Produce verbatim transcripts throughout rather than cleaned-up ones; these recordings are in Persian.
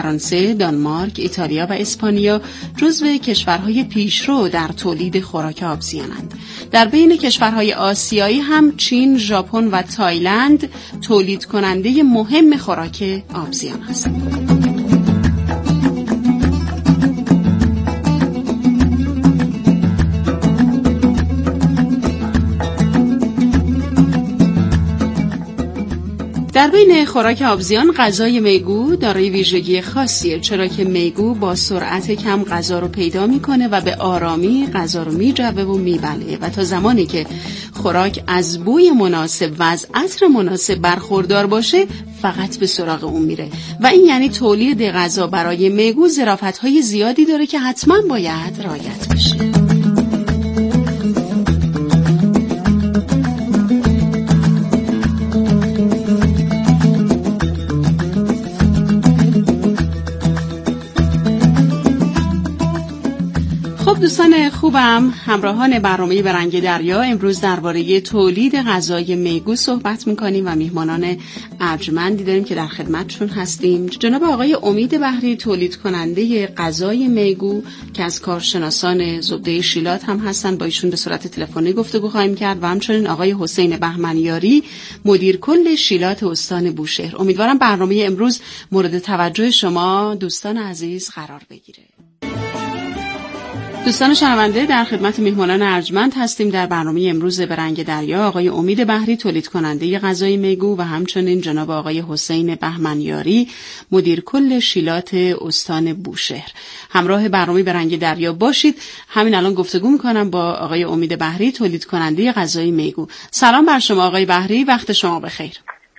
فرانسه، دانمارک، ایتالیا و اسپانیا جزو کشورهای پیشرو در تولید خوراک آبزیانند. در بین کشورهای آسیایی هم چین، ژاپن و تایلند تولید کننده مهم خوراک آبزیان هستند. در بین خوراک آبزیان غذای میگو دارای ویژگی خاصیه، چرا که میگو با سرعت کم غذا رو پیدا میکنه و به آرامی غذا رو میجوه و میبلعه و تا زمانی که خوراک از بوی مناسب و از عطر مناسب برخوردار باشه فقط به سراغ اون میره و این یعنی تولید غذا برای میگو ظرافت‌های زیادی داره که حتما باید رعایت بشه. دوستان خوبم، همراهان برنامه به رنگ دریا، امروز درباره تولید غذای میگو صحبت میکنیم و میهمانان ارجمندی داریم که در خدمتشون هستیم. جناب آقای امید بحری، تولید کننده غذای میگو که از کارشناسان زبده شیلات هم هستن، با ایشون به صورت تلفنی گفتگو خواهیم کرد و همچنین آقای حسین بهمنیاری، مدیر کل شیلات استان بوشهر. امیدوارم برنامه امروز مورد توجه شما دوستان عزیز قرار بگیره. دوستان شنونده، در خدمت میهمانان ارجمند هستیم در برنامه امروز به رنگ دریا. آقای امید بحری، تولید کننده غذای میگو و همچنین جناب آقای حسین بهمنیاری، مدیر کل شیلات استان بوشهر. همراه برنامه به رنگ دریا باشید. همین الان گفتگو میکنم با آقای امید بحری، تولید کننده غذای میگو. سلام بر شما آقای بحری، وقت شما بخیر.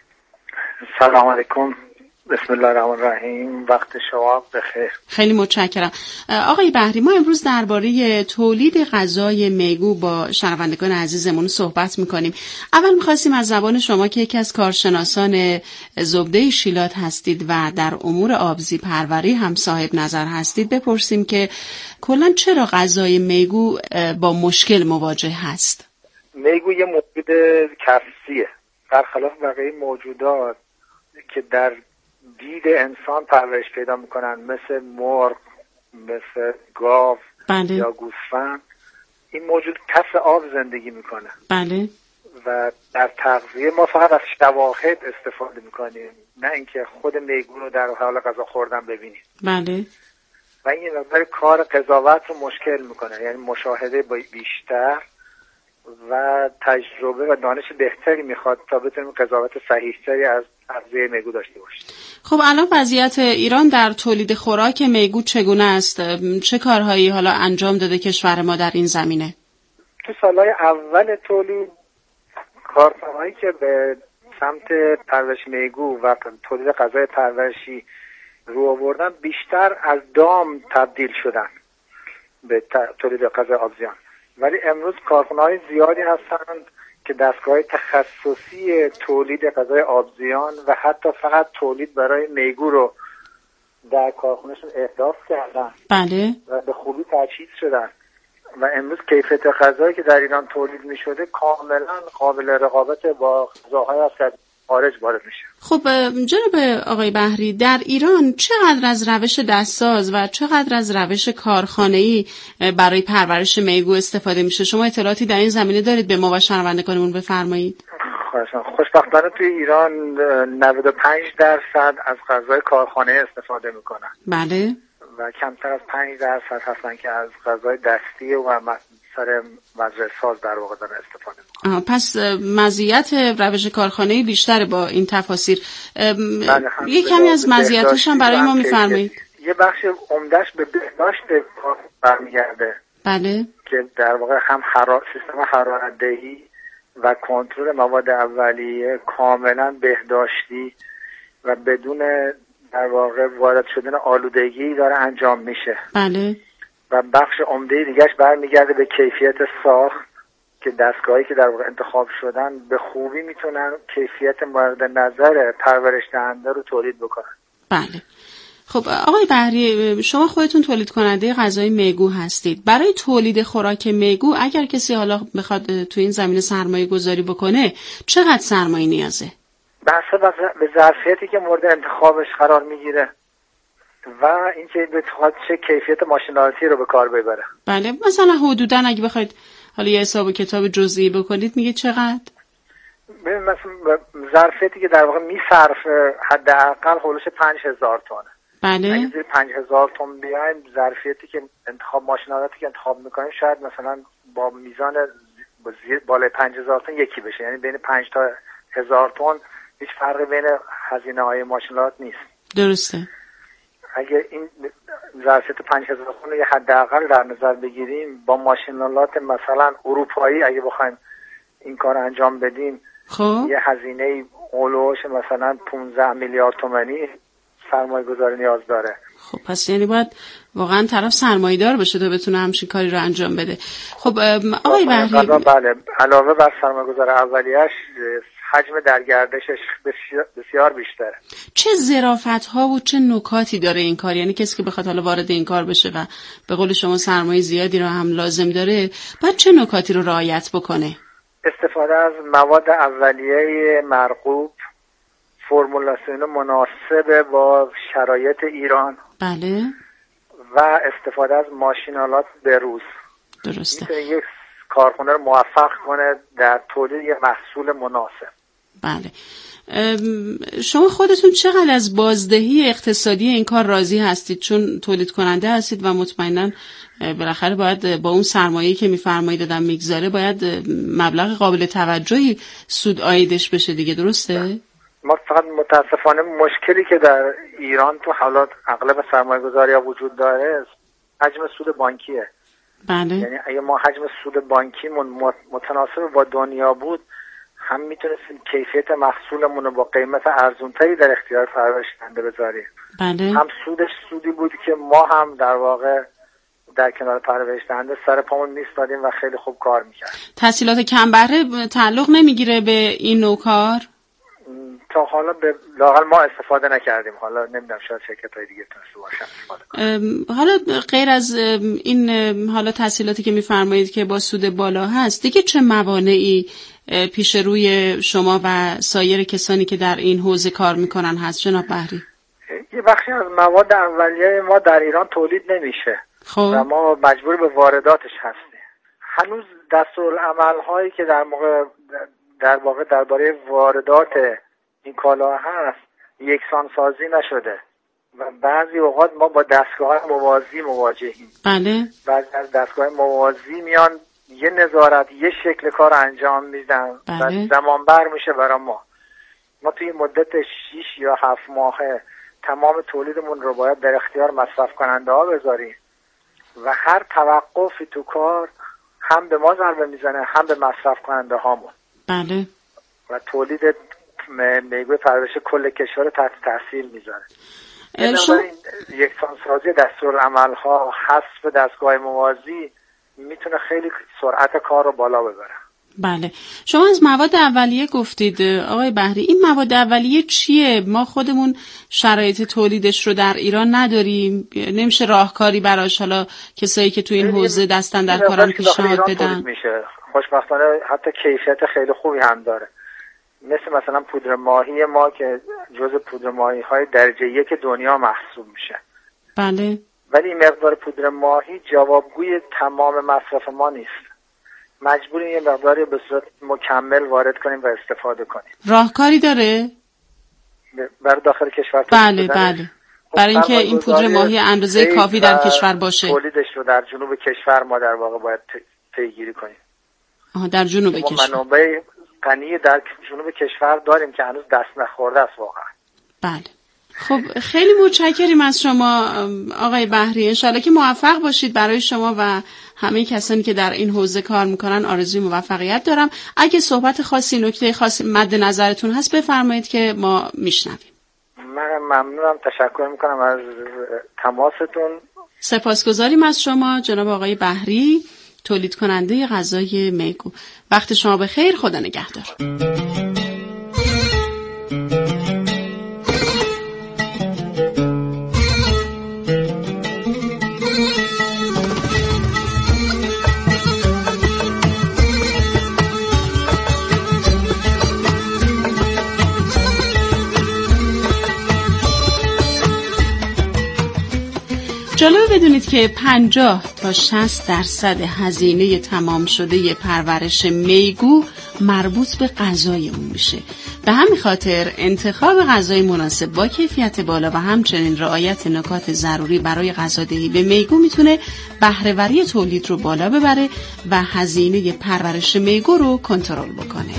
سلام علیکم. بسم الله الرحمن الرحیم. وقت شما بخیر. خیلی متشکرم. آقای بحری، ما امروز درباره تولید غذای میگو با شنوندگان عزیزمون صحبت میکنیم. اول میخواستیم از زبان شما که یکی از کارشناسان زبده شیلات هستید و در امور آبزی پروری هم صاحب نظر هستید بپرسیم که کلاً چرا غذای میگو با مشکل مواجه هست؟ میگو یه موجود کفسیه، برخلاف بقیه موجودات که در دید انسان پرورش پیدا میکنن، مثل مرغ، مثل گاو بله. یا گوسفند. این موجود کف آب زندگی میکنه. بله. و در تغذیه ما فقط از شواهد استفاده میکنیم، نه اینکه خود میگو رو در حال غذا خوردن ببینیم. بله. و این نظر کار قضاوت رو مشکل میکنه، یعنی مشاهده بیشتر و تجربه و دانش بهتری میخواد تا بتونیم قضاوت صحیح‌تری از تغذیه میگو داشته باشیم. خب الان وضعیت ایران در تولید خوراک میگو چگونه است؟ چه کارهایی حالا انجام داده کشور ما در این زمینه؟ تو سالهای اول تولید کارخانه‌هایی که به سمت پرورش میگو و تولید غذای پرورشی رو آوردن بیشتر از دام تبدیل شدن به تولید غذای آبزیان، ولی امروز کارخانه‌های زیادی هستند که دستگاه تخصصی تولید غذای آبزیان و حتی فقط تولید برای میگو رو در کارخانه‌شون احداث کردن. بله. و به خوبی تجهیز شدن و امروز کیفیت غذایی که در ایران تولید می‌شده کاملا قابل رقابت با غذاهای از خارج وارد میشه. خب جناب آقای بحری، در ایران چقدر از روش دستساز و چقدر از روش کارخانه‌ای برای پرورش میگو استفاده میشه؟ شما اطلاعاتی در این زمینه دارید به ما و شنوندگانمون بفرمایید. خوشبختانه توی ایران نود و پنج درصد از غذای کارخانه استفاده میکنن. بله. و کمتر از پنج درصد هستن که از غذای دستی و سر مزرعه ساز در واقع دارن استفاده میکنن. پس مزیت روش کارخانه‌ای بیشتره با این تفاسیر. بله، یه کمی از مزیتاش هم برای ما میفرمایید. یه بخش عمده‌اش به بهداشت برمیگرده. بله. که در واقع هم حرارت سیستم حرارت‌دهی و کنترل مواد اولیه کاملا بهداشتی و بدون در واقع وارد شدن آلودگی داره انجام میشه. بله. و بخش عمده دیگهش برمیگرده به کیفیت ساخت که دستگاهی که در واقع انتخاب شدن به خوبی میتونن کیفیت مورد نظر پرورش دهنده رو تولید بکنن. بله. خب آقای بحری، شما خودتون تولید کننده غذای میگو هستید. برای تولید خوراک میگو اگر کسی حالا بخواد تو این زمینه سرمایه گذاری بکنه چقدر سرمایه نیازه؟ بحث به ظرفیتی که مورد انتخابش قرار میگیره. و اینکه بخواد چه کیفیت ماشینالاتی رو به کار ببره. بله مثلا حدوداً اگه بخواید حالا یه حساب و کتاب جزئی بکنید میگه چقدر؟ ببین مثلا ظرفیتی که در واقع میصرفه حداقل حدودش پنج هزار تونه. بله. اگه زیر پنج هزار تن بیایم ظرفیتی که انتخاب ماشینالاتی که انتخاب میکنیم شاید مثلا با میزان زیر بالای پنج هزار تن یکی بشه، یعنی بین پنج تا هزار تن هیچ فرقی بین هزینه های ماشینالات نیست. درسته. اگه این ظرفیت پنج هزار تن رو یه حداقل در نظر بگیریم با ماشینالات مثلا اروپایی اگه بخوایم این کار انجام بدیم خب یه هزینه اولوش مثلا پانزده میلیارد تومانی سرمایه گذاری نیاز داره. خب پس یعنی باید واقعا طرف سرمایه دار باشه تا بتونه همچین کاری رو انجام بده. خب آقای بهری، بله علاوه بر سرمایه گذار اولیش حجم درگردشش بسیار بیشتره. چه ظرافت ها و چه نکاتی داره این کار؟ یعنی کسی که بخواد حالا وارد این کار بشه و به قول شما سرمایه زیادی رو هم لازم داره، باید چه نکاتی رو رعایت بکنه؟ استفاده از مواد اولیه مرغوب، فرمولاسیون مناسب با شرایط ایران، بله، و استفاده از ماشینالات بروز. درسته. میتونه یک کارخونه رو موفق کنه در تولید یک محصول مناسب. بله. شما خودتون چقدر از بازدهی اقتصادی این کار راضی هستید؟ چون تولید کننده هستید و مطمئناً بالاخره باید با اون سرمایه‌ای که می‌فرمایید آدم میگذاره باید مبلغ قابل توجهی سود عایدش بشه دیگه، درسته؟ ما فقط متاسفانه مشکلی که در ایران تو حالات اغلب سرمایه‌گذاری‌ها وجود داره حجم سود بانکیه. بله. یعنی اگه ما حجم سود بانکیمون متناسب با دنیا بود هم میتونستیم کیفیت محصولمون رو با قیمت ارزونتری در اختیار پرورش‌دهنده بذاریم. بله. هم سودش سودی بود که ما هم در واقع در کنار پرورش‌دهنده سر پامون میستادیم و خیلی خوب کار میکرد. تحصیلات کم بهره تعلق نمیگیره به این نوع کار؟ تا حالا به لااقل ما استفاده نکردیم. حالا نمیدونم شاید شرکت‌های دیگه تونسته باشن استفاده کنن. حالا غیر از این حالا تحصیلاتی که میفرمایید که با سود بالا هست، دیگه چه موانعی پیش روی شما و سایر کسانی که در این حوزه کار میکنن هست جناب بهری؟ یه بخشی از مواد اولیه ما در ایران تولید نمیشه. خب. و ما مجبور به وارداتش هستیم. هنوز دستورالعمل هایی که در موقع در واقع درباره واردات این کالا هست یکسان سازی نشده و بعضی اوقات ما با دستگاه موازی مواجهیم. بله. بعضی از دستگاه موازی میان یه نظارت یه شکل کار انجام میدن. بله. و زمان بر میشه برای ما. ما توی مدت شش یا هفت ماهه تمام تولیدمون رو باید در اختیار مصرف کننده ها بذاریم و هر توقفی تو کار هم به ما ضربه میزنه هم به مصرف کننده هامون. بله. و تولید میگوی پرورش کل کشور تحت تاثیر میذاره. شما... یکسان سازی دستورالعمل ها، حذف دستگاه موازی میتونه خیلی سرعت کار رو بالا ببره. بله. شما از مواد اولیه گفتید آقای بهری، این مواد اولیه چیه؟ ما خودمون شرایط تولیدش رو در ایران نداریم، نمیشه راهکاری براش حالا کسایی که تو این حوزه دستن در کارن پیشنهاد بدن؟ میشه. خوشبختانه حتی کیفیت خیلی خوبی هم داره، مثل مثلا پودر ماهی ما که جزء پودر ماهی های درجه یک دنیا محسوب میشه. بله. ولی این مقدار پودر ماهی جوابگوی تمام مصرف ما نیست. مجبوریم یه مقداری به صورت مکمل وارد کنیم و استفاده کنیم. راهکاری داره؟ برای داخل کشور. بله بله. برای اینکه این پودر ماهی اندازه کافی در کشور باشه. تولیدش رو در جنوب کشور ما در واقع باید پیگیری کنیم. آها، در جنوب کشور. منابع غنی در جنوب کشور داریم که هنوز دست نخورده است واقعا. بله. خب خیلی متشکریم از شما آقای بهری. انشالله که موفق باشید. برای شما و همه کسانی که در این حوزه کار میکنن آرزوی موفقیت دارم. اگه صحبت خاصی، نکته خاصی مد نظرتون هست بفرمایید که ما میشنویم. من ممنونم، تشکر میکنم از تماستون. سپاسگزاریم از شما جناب آقای بهری، تولید کننده غذای میگو. وقت شما بخیر، خدا نگهدار. جالب بدونید که پنجاه تا شصت درصد هزینه تمام شده پرورش میگو مربوط به غذای اون میشه. به همین خاطر انتخاب غذای مناسب با کیفیت بالا و همچنین رعایت نکات ضروری برای غذادهی به میگو میتونه بهره‌وری تولید رو بالا ببره و هزینه پرورش میگو رو کنترل بکنه.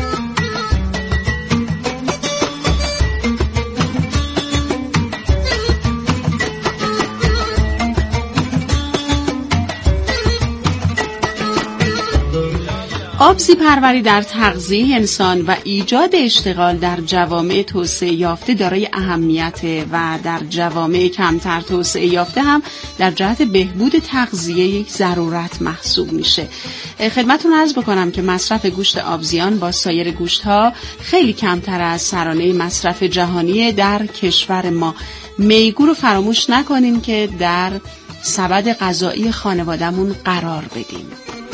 آبزی پروری در تغذیه انسان و ایجاد اشتغال در جوامع توسعه یافته دارای اهمیت و در جوامع کمتر توسعه یافته هم در جهت بهبود تغذیه یک ضرورت محسوب میشه. خدمتتون عرض بکنم که مصرف گوشت آبزیان با سایر گوشت‌ها خیلی کمتر از سرانه مصرف جهانی در کشور ما. میگو رو فراموش نکنین که در سبد غذایی خانواده‌مون قرار بدیم.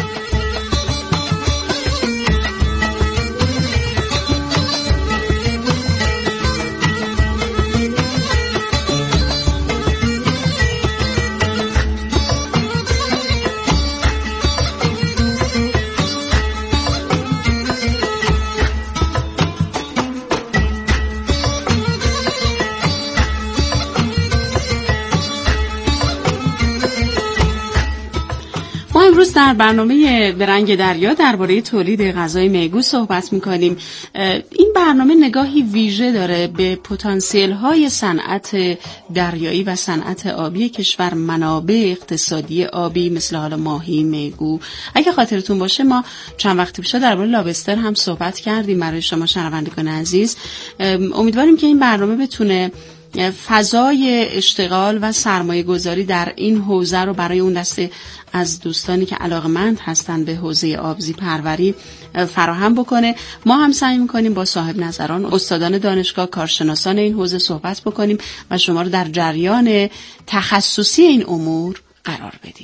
امروز در برنامه به رنگ دریا درباره تولید غذای میگو صحبت می‌کنیم. این برنامه نگاهی ویژه داره به پتانسیل‌های صنعت دریایی و صنعت آبی کشور، منابع اقتصادی آبی مثل حالا ماهی، میگو. اگه خاطرتون باشه ما چند وقت پیش درباره لابستر هم صحبت کردیم برای شما شنوندگان عزیز. امیدواریم که این برنامه بتونه فضای اشتغال و سرمایه گذاری در این حوزه رو برای اون دسته از دوستانی که علاقمند هستن به حوزه آبزی پروری فراهم بکنه. ما هم سعی می‌کنیم با صاحب نظران، استادان دانشگاه، کارشناسان این حوزه صحبت بکنیم و شما رو در جریان تخصصی این امور قرار بدیم.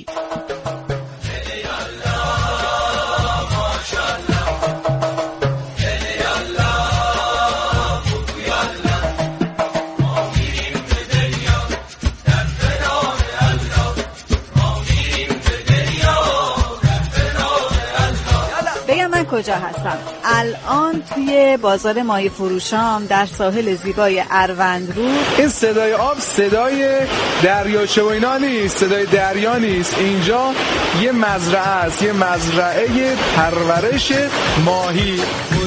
کجا هستم؟ الان توی بازار ماهی فروشام در ساحل زیبای اروندرود. این صدای آب صدای دریاچه و اینا نیست، صدای دریا نیست. اینجا یه مزرعه است، یه مزرعه پرورش ماهی.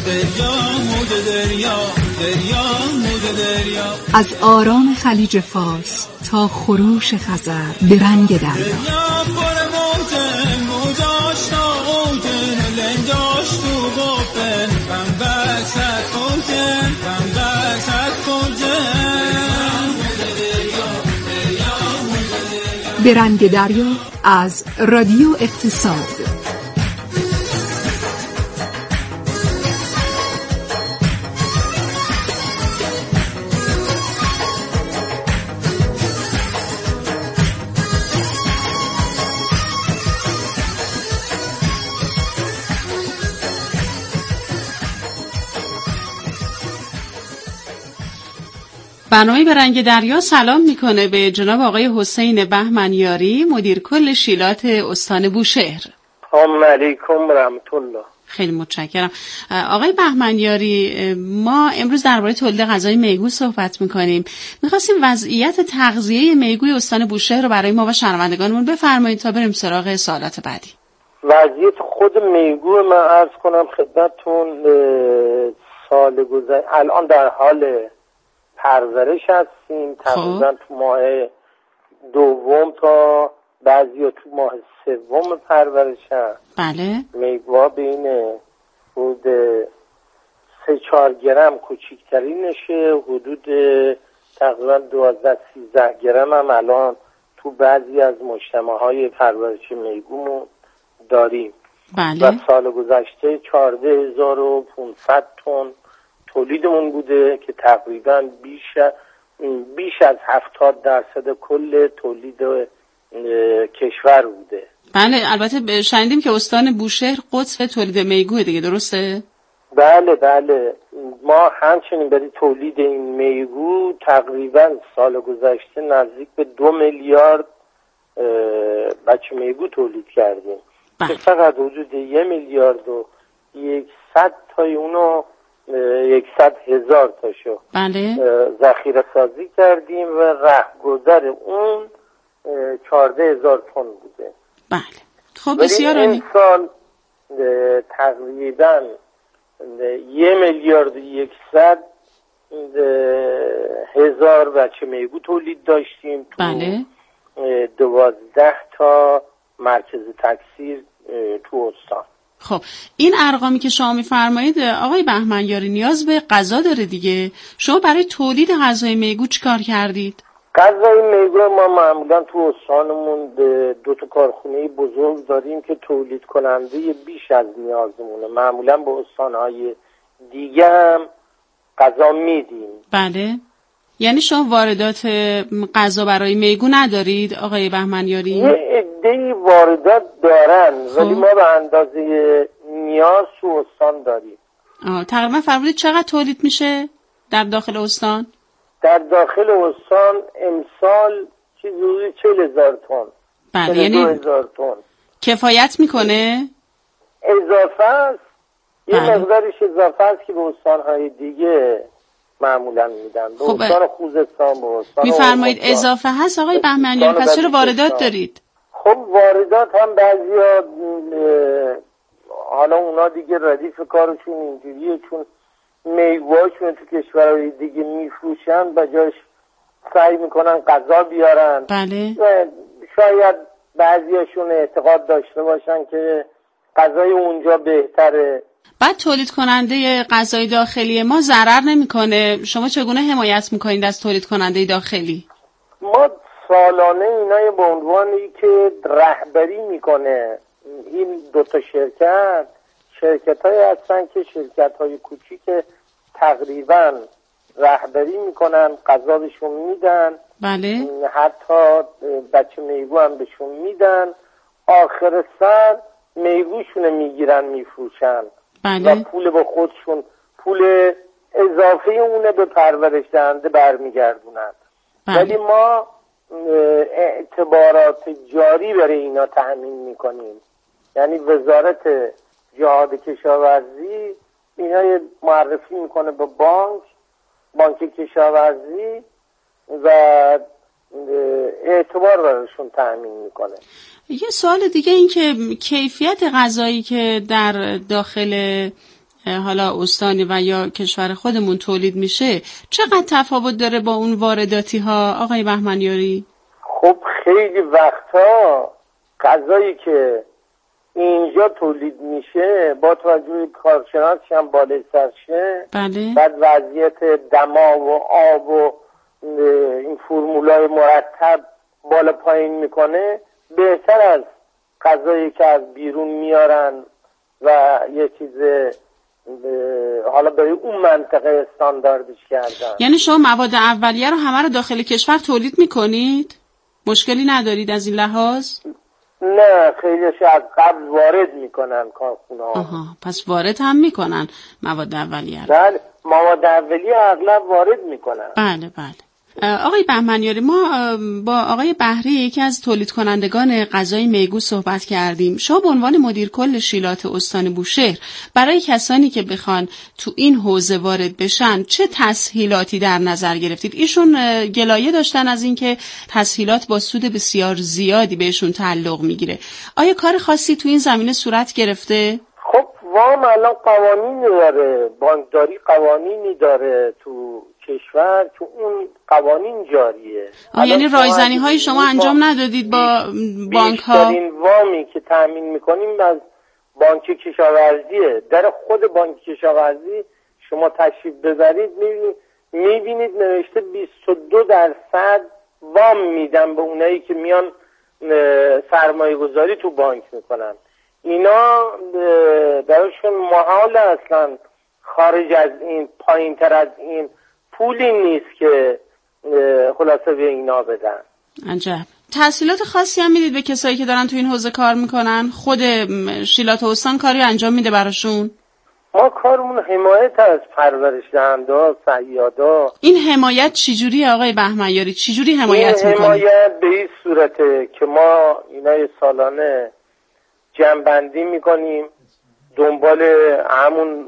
از آرام خلیج فارس تا خروش خزر به رنگ دریا، به رنگ دریا از رادیو اقتصاد. برنامه به رنگ دریا سلام میکنه به جناب آقای حسین بهمنیاری، مدیر کل شیلات استان بوشهر. سلام علیکم و رحمت الله. خیلی متشکرم. آقای بهمنیاری، ما امروز درباره تولید غذای میگو صحبت میکنیم. میخواستیم وضعیت تغذیه میگوی استان بوشهر رو برای ما و شنوندگانمون بفرمایید تا بریم سراغ سوالات بعدی. وضعیت خود میگو من عرض کنم خدمتتون، سال گذشته الان در حال پرورش هستیم. تقریبا تو ماه دوم تا بعضی تو ماه سوم پرورش هست. بله. میگوها بین حدود سه چهار گرم کوچکترینشه، حدود تقریبا دوازده سیزده گرم هم الان تو بعضی از مجتمع‌های پرورش میگو داریم. بله. و سال گذشته چهارده هزار و پانصد تن تولیدمون بوده که تقریبا بیش بیش از هفتاد درصد کل تولید کشور بوده. بله، البته شنیدیم که استان بوشهر قطب تولید میگو دیگه، درسته؟ بله بله، ما همچنین برای تولید این میگو تقریبا سال گذشته نزدیک به دو میلیارد بچه میگو تولید کردیم بله. که فقط حدود یه میلیارد و یکصد تای اونو یکصد هزار تاشو بله. ذخیره سازی کردیم و رهگذر اون چهارده هزار تن بوده. بله. خب بسیار عالی. این سال تقریبا یه میلیارد و یکصد هزار بچه میگو تولید داشتیم تو بله. دوازده تا مرکز تکثیر تو استان. خب این ارقامی که شما میفرمایید آقای بهمنیاری نیاز به غذا داره دیگه. شما برای تولید غذای میگو چیکار کردید؟ غذای میگو ما معمولا تو استانمون دو تا کارخونه بزرگ داریم که تولید کننده بیش از نیازمونه. معمولا به استانهای دیگه هم غذا میدیم. بله. یعنی شما واردات غذا برای میگو ندارید آقای بهمنیاری؟ یه عده‌ای واردات دارن ولی ما به اندازه نیاز تو استان داریم. آه تقریبا فرمودید چقدر تولید میشه در داخل استان؟ در داخل استان امسال چیزی چهل هزار تن. بله یعنی هزار تن کفایت میکنه؟ اضافه است. یه بله. مقدارش اضافه است که به استانهای دیگه معمولا میدن. به خب استان خوزستان، به استان میفرمایید اضافه هست آقای بهمنیاری، پس چرا واردات دارید؟ خب واردات هم بعضیا حالا اونا دیگه ردیف کارشون اینجوریه چون میوهاشون تو کشورهای دیگه میفروشن بجاش سعی میکنن غذا بیارن. بله. و شاید بعضیاشون اعتقاد داشته باشن که غذای اونجا بهتره. بعد تولید کننده غذای داخلی ما ضرر نمیکنه. شما چگونه حمایت میکنید از تولید کننده داخلی؟ ما سالانه اینای به عنوانی که رهبری میکنه این دوتا شرکت شرکت های هستن که شرکت های کوچیک تقریبا رهبری میکنن، غذا بهشون میدن. بله. حتی بچه میگو هم بهشون میدن، آخر سر میگوشون میگیرن میفروشن. بله. و پول به خودشون پول اضافه اونه به پرورش دهنده برمیگردونن. بله. ولی ما اعتبارات جاری برای اینا تأمین میکنیم. یعنی وزارت جهاد کشاورزی اینا معرفی میکنه به بانک بانک کشاورزی و اعتبار براشون تأمین میکنه. یه سوال دیگه این که کیفیت غذایی که در داخل حالا استانی و یا کشور خودمون تولید میشه چقدر تفاوت داره با اون وارداتی ها آقای بهمنیاری؟ خب خیلی وقتا غذایی که اینجا تولید میشه با توجه کارشناسی هم بالای سرشه. بله. بعد وضعیت دما و آب و این فرمولای مرتب بالا پایین میکنه بهتر از غذایی که از بیرون میارن و یه چیز حالا برای اون منطقه استانداردش کردن. یعنی شما مواد اولیه رو همه رو داخل کشور تولید میکنید؟ مشکلی ندارید از این لحاظ؟ نه خیلیش از قبل وارد میکنن کارخونه ها. آها پس وارد هم میکنن مواد اولیه رو. بله مواد اولیه اغلب وارد میکنن. بله بله. آقای بهمنیاری ما با آقای بهری یکی از تولید کنندگان غذای میگو صحبت کردیم. شما به عنوان مدیر کل شیلات استان بوشهر برای کسانی که بخوان تو این حوزه وارد بشن چه تسهیلاتی در نظر گرفتید؟ ایشون گلایه داشتن از اینکه تسهیلات با سود بسیار زیادی بهشون تعلق میگیره. آیا کار خاصی تو این زمینه صورت گرفته؟ خب وام الان قوانینی داره، بانکداری قوانینی داره تو کشور که اون قوانین جاریه. یعنی رایزنی های شما انجام ندادید با بانک ها؟ بیشترین وامی که تأمین میکنیم از بانک کشاورزیه. در خود بانک کشاورزی شما تشریف ببرید میبینید نوشته بیست و دو درصد وام میدن به اونایی که میان سرمایه گذاری تو بانک میکنن. اینا درشون محال اصلا خارج از این پایین تر از این پولی نیست که خلاصه به اینا بدن. عجب. تحصیلات خاصی هم میدید به کسایی که دارن تو این حوزه کار میکنن؟ خود شیلات استان کاری انجام میده براشون؟ ما کارمون حمایت از پرورش دهنده ها، صیادا. این حمایت چجوری آقای بهمنیاری؟ چجوری حمایت میکنید؟ این حمایت به این صورته که ما اینای سالانه جمع‌بندی میکنیم، دنبال همون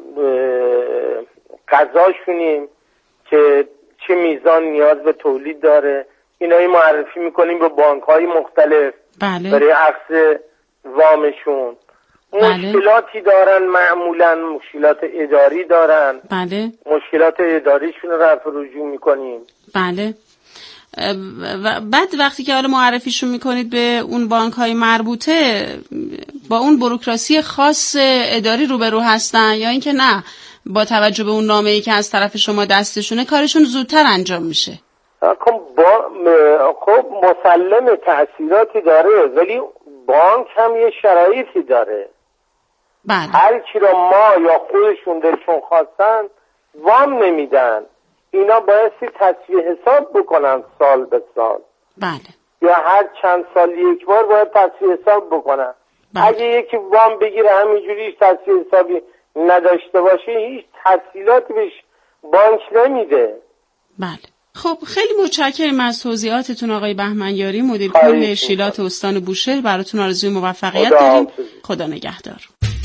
غذاشونیم که چه میزان نیاز به تولید داره، اینایی معرفی میکنیم به بانک‌های مختلف بله. برای اخذ وامشون. بله. مشکلاتی دارن، معمولا مشکلات اداری دارن. بله. مشکلات اداریشون رو رفع رجوع میکنیم. بله. و بعد وقتی که حالا معرفیشون میکنید به اون بانک‌های مربوطه، با اون بوروکراسی خاص اداری روبرو هستن یا اینکه نه با توجه به اون نامه‌ای که از طرف شما دستشونه کارشون زودتر انجام میشه؟ خب با خب مسلم تأثیراتی داره، ولی بانک هم یه شرایطی داره. بله. هر کی رو ما یا خودشون دلشون خواستن وام نمیدن، اینا بایستی تصفیه حساب بکنن سال به سال. بله. یا هر چند سال یک بار باید تصفیه حساب بکنن. بله. اگه یکی وام بگیره همینجوری هیچ تصفیه حسابی نداشته باشه، هیچ تسهیلاتی بهش بانک نمیده. بله. خب خیلی متشکرم از توضیحاتتون آقای بهمنیاری، مدیر کل شیلات استان بوشهر. براتون آرزوی موفقیت خدا داریم. خدا نگهدار.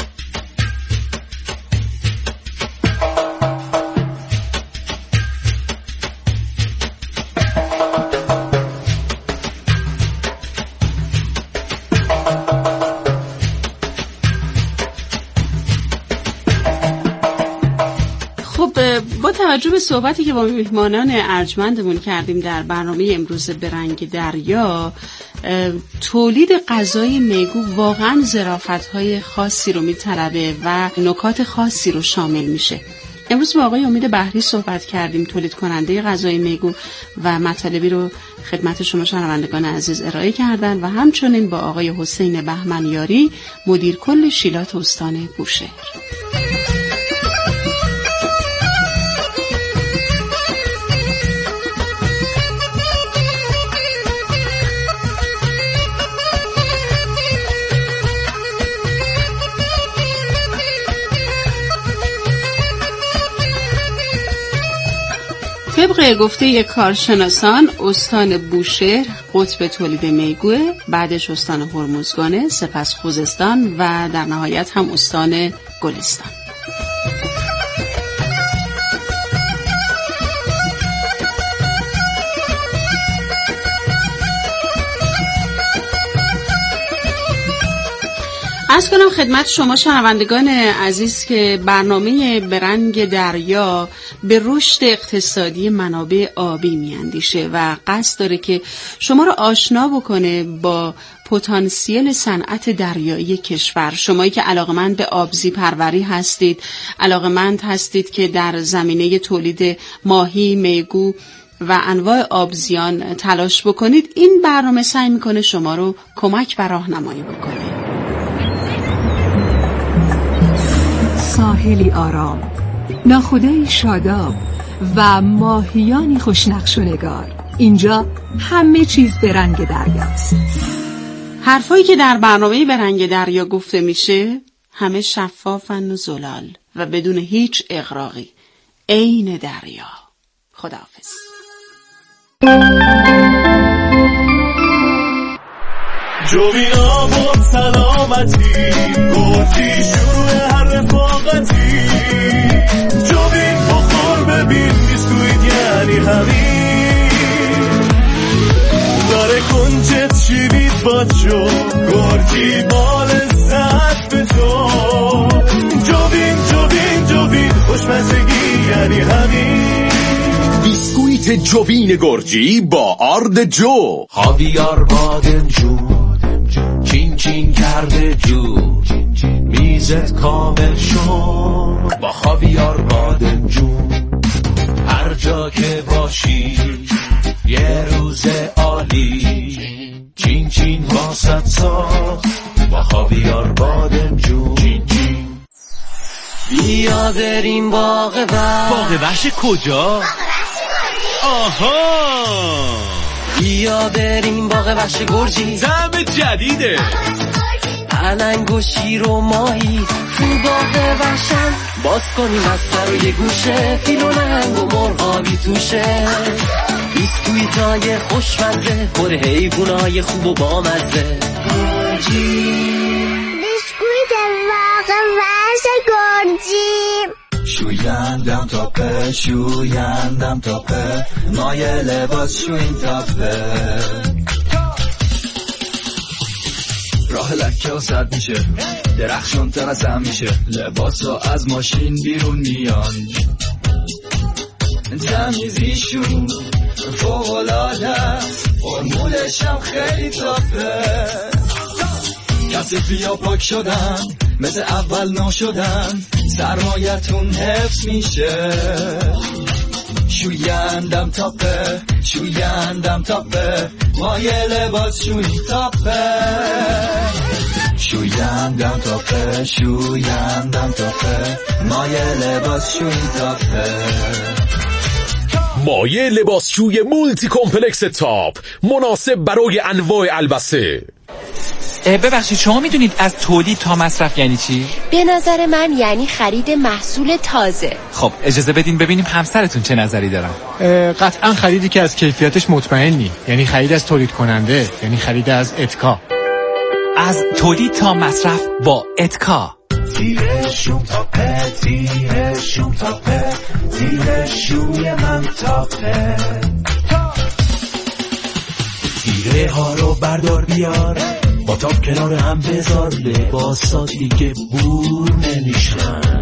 با توجه به صحبتی که با میهمانان ارجمندمون کردیم در برنامه امروز به رنگ دریا، تولید غذای میگو واقعا ظرافت‌های خاصی رو میطلبه و نکات خاصی رو شامل میشه. امروز با آقای امید بحری صحبت کردیم، تولید کننده غذای میگو، و مطالبی رو خدمت شما شنوندگان عزیز ارائه کردن و همچنین با آقای حسین بهمنیاری، مدیر کل شیلات استان بوشهر. طبق گفته کارشناسان، استان بوشهر قطب تولید میگوه، بعدش استان هرمزگانه، سپس خوزستان و در نهایت هم استان گلستان. عرض کنم خدمت شما شنوندگان عزیز که برنامه به رنگ دریا به رشد اقتصادی منابع آبی میاندیشه و قصد داره که شما رو آشنا بکنه با پتانسیل صنعت دریایی کشور. شمایی که علاقمند به آبزی پروری هستید، علاقمند هستید که در زمینه تولید ماهی، میگو و انواع آبزیان تلاش بکنید، این برنامه سعی میکنه شما رو کمک و راهنمایی بکنه. ساحلی آرام، ناخوده‌ای شاداب و ماهیانی خوشنقش و نگار. اینجا همه چیز به رنگ دریاست. حرفایی که در برنامه به رنگ دریا گفته میشه همه شفافن و زلال و بدون هیچ اغراقی، عین دریا. خداحافظ. جوینا بود سلامتی، گرچی شروع هر رفاقتی. جوین بخور ببین بیسکویت یعنی همین، داره کنجت شیرید باچو، گرچی بال ساعت به تو. جوین جوین جوین خوشمزگی یعنی همین، بیسکویت جوین گرجی با آرد جو، خاویار بادمجون چین چین کرده جو، میزت کامل شد با خاویار بادمجون. هر جا که باشی یه روز عالی، چین چین واسط ساخت با خاویار بادمجون. چین چین. بیا بریم باغ وحش. باغ وحش کجا؟ آها، بیا بریم باغ وحش گرجی، طعم جدیده. پلنگ و شیر و ماهی تو باغ وحشت باز کنیم از سر و یه گوشه فیل و نهنگ و مرغابی توشه بیسکویتای خوشمزه پر حیوانای خوب و بامزه گرجی بیسکویت واقع وحش گرجی شویندم تاپه شویندم تاپه مایه لباس شوین تاپه راه لکه و سد میشه درخشون تر از هم میشه لباس ها از ماشین بیرون میان تمیزیشون فوقلاده است فرمولش هم خیلی تاپه کسی بیا پاک شدن مثل اول ناشدن سرمایتون حفظ میشه شویندم تاپه شویندم تاپه مایه لباس شوی تاپه شویندم تاپه شویندم تاپه مایه لباس شوی تاپه مایه لباسشوی مولتی کمپلکس تاپ مناسب برای انواع البسه. ببخشید شما میدونید از تولید تا مصرف یعنی چی؟ به نظر من یعنی خرید محصول تازه. خب اجازه بدین ببینیم همسرتون چه نظری دارن. قطعا خریدی که از کیفیتش مطمئنی، یعنی خرید از تولید کننده، یعنی خرید از اتکا. از تولید تا مصرف با اتکا. تیره شوم تاپه تیره شوم تاپه تیره شوی من تاپه تیره ها رو بردار بیار با تاپ کنار هم بذار لباسا دیگه بور نمیشن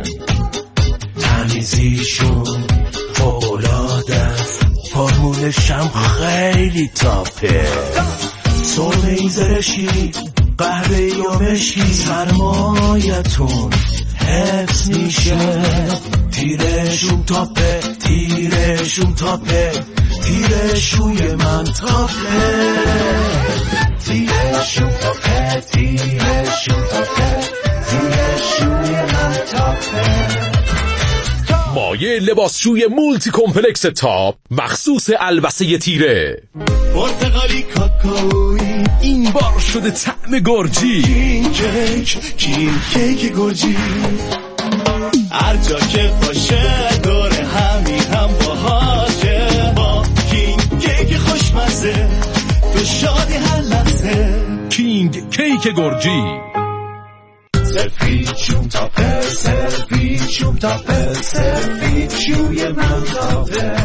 تمیزیشون فوق‌العاده است فرمولش هم خیلی تاپه سرمه‌ای زرشی قهوه یا مشکی سرمایتون حفظ میشه تیرشون تاپه تیرشون تاپه تیرشوی من تاپه تیرشون تاپه تیرشون تاپه تیرشوی من تاپه مایه لباسشوی مولتی کمپلکس تاپ مخصوص البسه تیره پرتقالی کاکائویی این بار شده طعم گرجی کین کیک کین کیک گرجی هر جا که باشه دور همین هم باهاشه با کین کیک خوشمزه تو شادی هر لحظه کینگ کیک گرجی سفید شوم تاپه سفید شوم تاپه سفید شوی من تاپه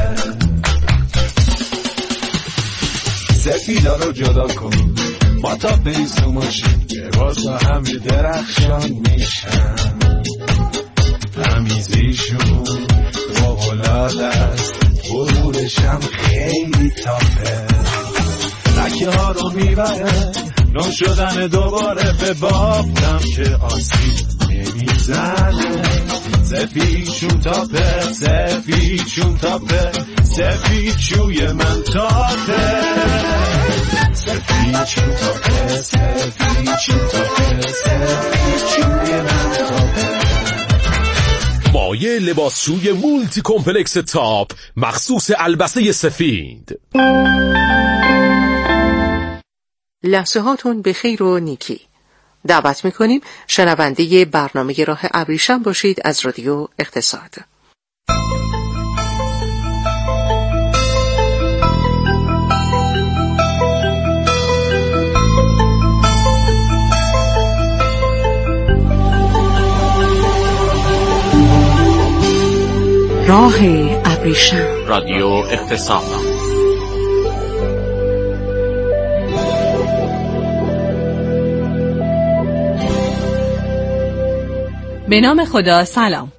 سفیدا رو جدا کن با تاپه ایسو ماشین لباسا هم یه درخشان میشن تمیزیشون فوق‌العاده است غرورش هم خیلی تاپه لکه ها رو میبره نو شدن دوباره به بافتم که آسیب نمیزنه سفید شوم تاپه سفید شوم تاپه سفید شوی من تاپه سفید شوم تاپه سفید شوم تاپه سفید شوی من تاپه مایه لباسشوی مولتی کمپلکس تاپ مخصوص البسه سفید. لحظه هاتون به خیر و نیکی. دعوت میکنیم شنونده برنامه راه ابریشم باشید از رادیو اقتصاد. راه ابریشم رادیو اقتصاد. به نام خدا. سلام.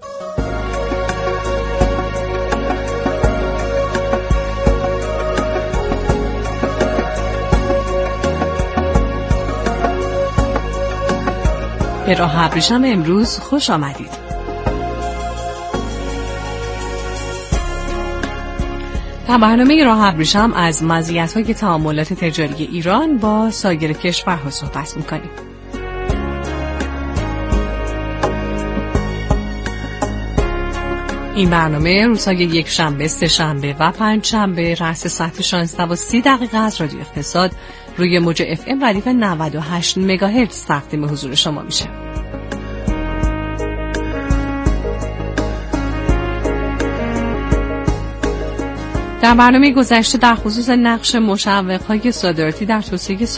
به راه ابریشم امروز خوش آمدید. در برنامه راه ابریشم از مزیت‌های تعاملات تجاری ایران با سایر کشورها صحبت می‌کنیم. این برنامه روزهای یک شنبه، سه شنبه و پنج شنبه رأس ساعت شانزده و سی دقیقه از رادیو اقتصاد روی موج اف ام ردیف نود و هشت مگاهرتز تقدیم حضور شما میشه. در برنامه گذشته در خصوص نقش مشوق‌های صادراتی در توسعه